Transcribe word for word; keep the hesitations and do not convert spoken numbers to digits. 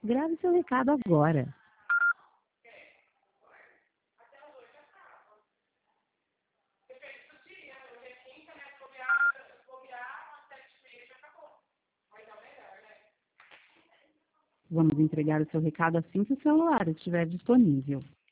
Grave seu recado agora. Vamos entregar o seu recado assim que o celular estiver disponível.